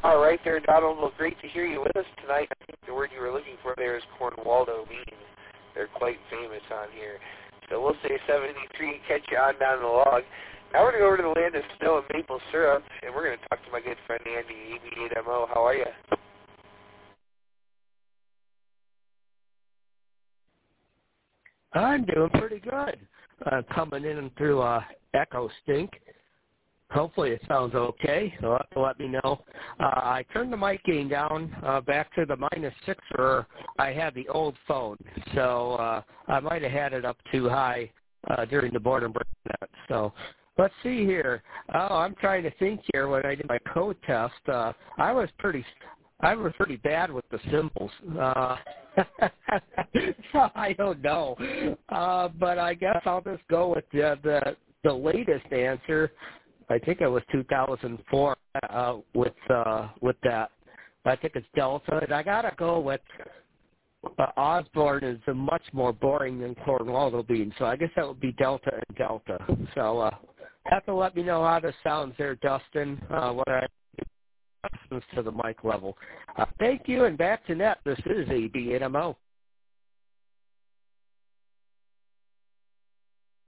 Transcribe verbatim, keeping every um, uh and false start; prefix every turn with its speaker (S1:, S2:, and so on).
S1: All right there, Donald. Well, great to hear you with us tonight. I think the word you were looking for there is Cornwaldo beans. They're quite famous on here. So we'll say seventy-three, catch you on down the log. Now we're going to go over to the land of snow and maple syrup, and we're going to talk to my good friend Andy, A B eight M O. How are you?
S2: I'm doing pretty good. Uh, coming in through uh, Echo Stink. Hopefully it sounds okay. You'll have to let me know. Uh, I turned the mic gain down uh, back to the minus six, or I had the old phone. So uh, I might have had it up too high uh, during the boredom break net. So let's see here. Oh, I'm trying to think here. When I did my code test, uh, I was pretty I was pretty bad with the symbols. Uh, I don't know. Uh, but I guess I'll just go with the, the, the latest answer. I think it was two thousand four uh, with uh, with that. I think it's Delta. And I got to go with uh, Osborne is a much more boring than Cornwaldo being. So I guess that would be Delta and Delta. So uh, have to let me know how this sounds there, Dustin, uh, what I to the mic level. Uh, thank you, and back to net. This is A B eight M O.